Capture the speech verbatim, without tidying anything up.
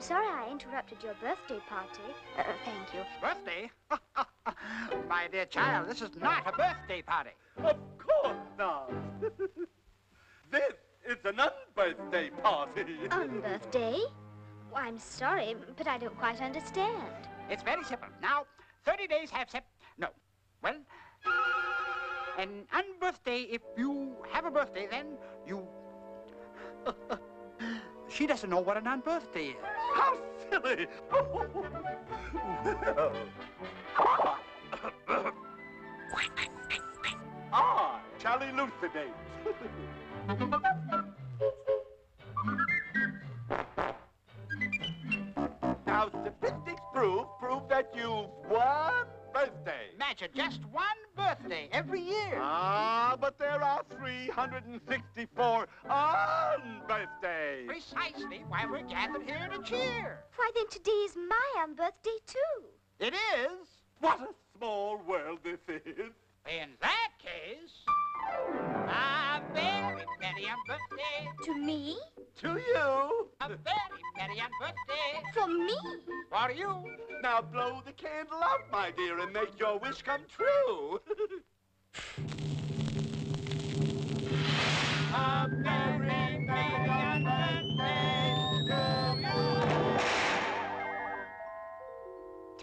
sorry I interrupted your birthday party. Uh, thank you. Birthday? My dear child, this is not a birthday party. Of course not. This is an unbirthday party. Unbirthday? Well, I'm sorry, but I don't quite understand. It's very simple. Now, thirty days have sep... No. Well, an unbirthday, if you have a birthday, then you... She doesn't know what an unbirthday is. How silly. Ah, Charlie elucidates. Now, statistics prove, prove that you've one birthday. Imagine just one birthday every year. Ah, but there are three hundred sixty-four unbirthdays. Precisely why we're gathered here to cheer. Why, then today is my unbirthday, too. It is? What a small world this is. In that case, a very merry unbirthday. To me? To you. A very merry unbirthday. From me? For you. Now blow the candle out, my dear, and make your wish come true.